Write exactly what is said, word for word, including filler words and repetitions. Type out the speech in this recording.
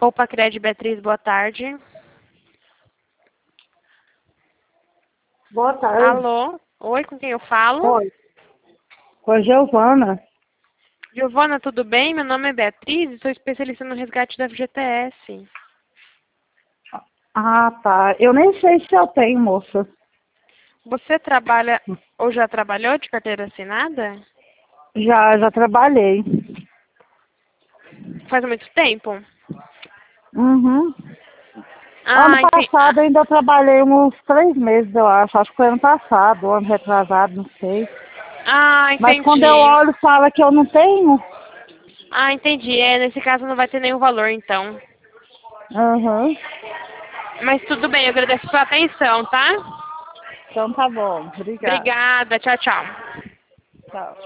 Poupa Cred Beatriz, boa tarde. Boa tarde. Alô? Oi, com quem eu falo? Oi. Com a Giovana. Giovana, tudo bem? Meu nome é Beatriz e sou especialista no resgate da F G T S. Ah, tá. Eu nem sei se eu tenho, moça. Você trabalha ou já trabalhou de carteira assinada? Já, já trabalhei. Faz muito tempo? Uhum. Ano Ah, entendi. passado ainda eu trabalhei uns três meses, eu acho. Acho que foi ano passado, ano retrasado, não sei. Ah, Mas quando eu entendi. olho, fala que eu não tenho. Ah, entendi. É, nesse caso não vai ter nenhum valor, então. Uhum. Mas tudo bem, eu agradeço pela atenção, tá? Então tá bom. Obrigada. Obrigada, tchau, tchau. Tchau.